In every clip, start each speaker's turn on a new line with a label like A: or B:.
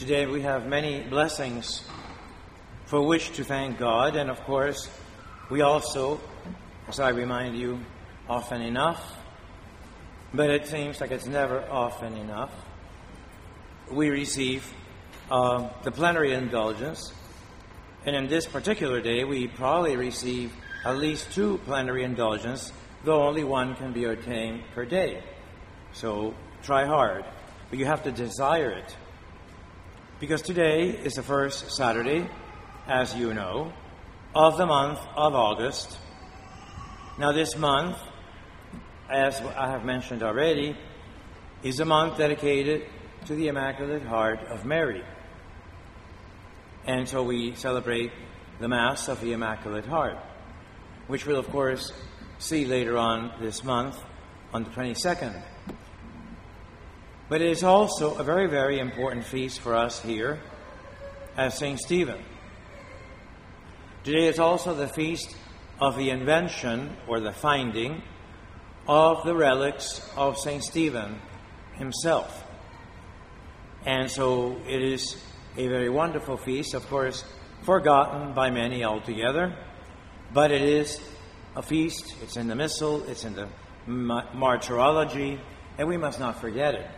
A: today we have many blessings for which to thank God, and of course, we also, as I remind you often enough, but it seems like it's never often enough, we receive the plenary indulgence, and in this particular day we probably receive at least 2 plenary indulgences, though only one can be obtained per day. So try hard, but you have to desire it. Because today is the first Saturday, as you know, of the month of August. Now this month, as I have mentioned already, is a month dedicated to the Immaculate Heart of Mary. And so we celebrate the Mass of the Immaculate Heart, which we'll of course see later on this month on the 22nd. But it is also a very, very important feast for us here as St. Stephen. Today is also the feast of the invention or the finding of the relics of St. Stephen himself. And so it is a very wonderful feast, of course, forgotten by many altogether, but it is a feast. It's in the Missal, it's in the Martyrology, and we must not forget it.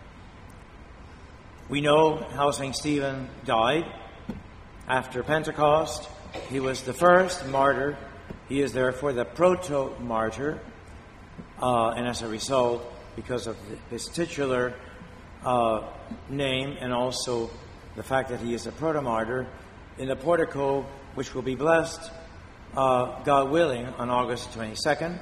A: We know how St. Stephen died after Pentecost. He was the first martyr. He is therefore the proto-martyr. And as a result, because of his titular name and also the fact that he is a proto-martyr, in the portico, which will be blessed, God willing, on August 22nd,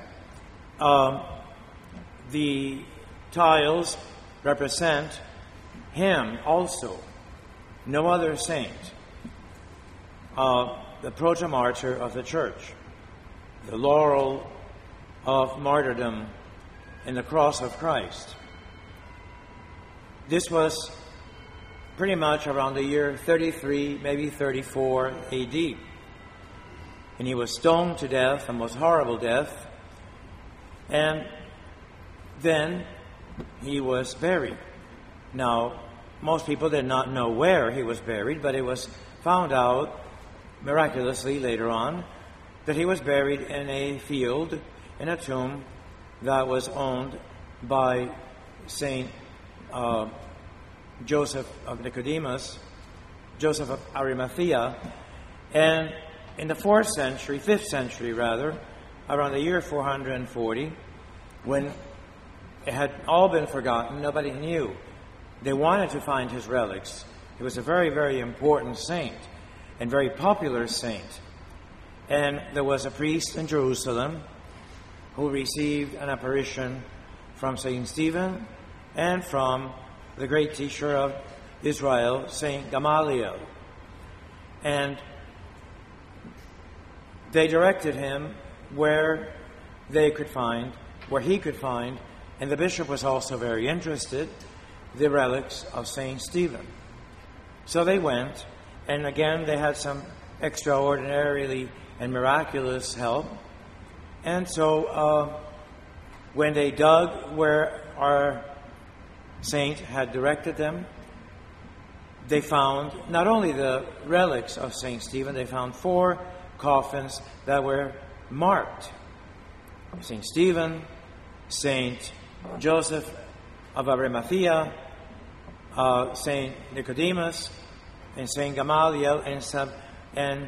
A: the tiles represent him also, no other saint, the proto-martyr of the Church, the laurel of martyrdom in the cross of Christ. This was pretty much around the year 33, maybe 34 AD. And he was stoned to death, a most horrible death. And then he was buried. Now, most people did not know where he was buried, but it was found out miraculously later on that he was buried in a field, in a tomb that was owned by Saint Joseph of Nicodemus, Joseph of Arimathea, and in the 5th century rather, around the year 440, when it had all been forgotten, nobody knew. They wanted to find his relics. He was a very, very important saint and very popular saint. And there was a priest in Jerusalem who received an apparition from St. Stephen and from the great teacher of Israel, St. Gamaliel. And they directed him where he could find, and the bishop was also very interested, the relics of St. Stephen. So they went, and again they had some extraordinarily and miraculous help. And so when they dug where our saint had directed them, they found not only the relics of St. Stephen, they found 4 coffins that were marked. St. Stephen, St. Joseph of Arimathea, St. Nicodemus, and St. Gamaliel, and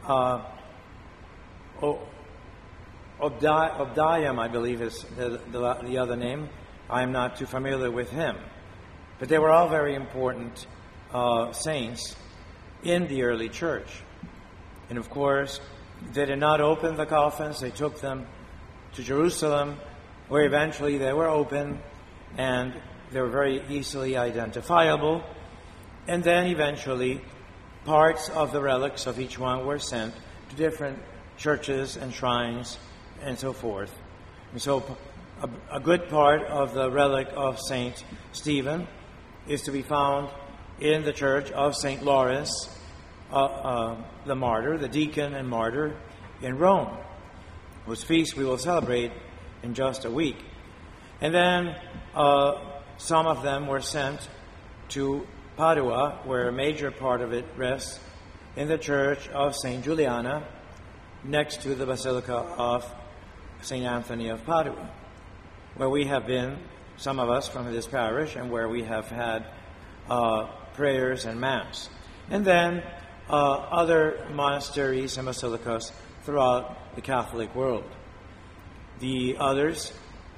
A: Obadiah, I believe is the other name. I am not too familiar with him. But they were all very important saints in the early church. And of course, they did not open the coffins. They took them to Jerusalem, where eventually they were opened, and they were very easily identifiable. And then eventually, parts of the relics of each one were sent to different churches and shrines and so forth. And so a good part of the relic of St. Stephen is to be found in the church of St. Lawrence, the martyr, the deacon and martyr in Rome, whose feast we will celebrate in just a week. And then some of them were sent to Padua, where a major part of it rests in the church of St. Juliana, next to the Basilica of St. Anthony of Padua, where we have been, some of us from this parish, and where we have had prayers and Mass. And then other monasteries and basilicas throughout the Catholic world. The others,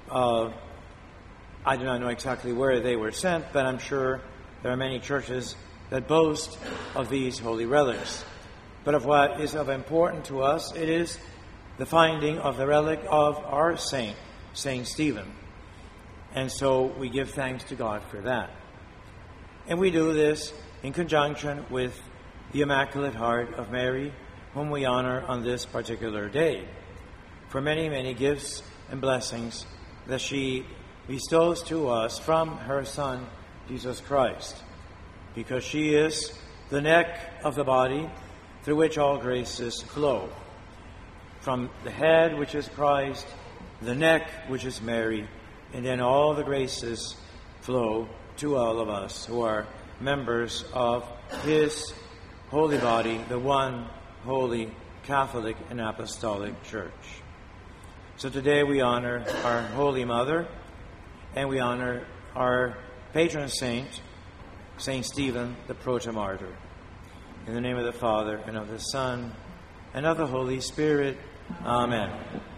A: I do not know exactly where they were sent, but I'm sure there are many churches that boast of these holy relics. But of what is of importance to us, it is the finding of the relic of our saint, St. Stephen. And so we give thanks to God for that. And we do this in conjunction with the Immaculate Heart of Mary, whom we honor on this particular day, for many, many gifts and blessings that she bestows to us from her Son, Jesus Christ, because she is the neck of the body through which all graces flow. From the head, which is Christ, the neck, which is Mary, and then all the graces flow to all of us who are members of His holy body, the one holy Catholic and Apostolic Church. So today we honor our Holy Mother, and we honor our patron saint, St. Stephen, the protomartyr. In the name of the Father, and of the Son, and of the Holy Spirit. Amen.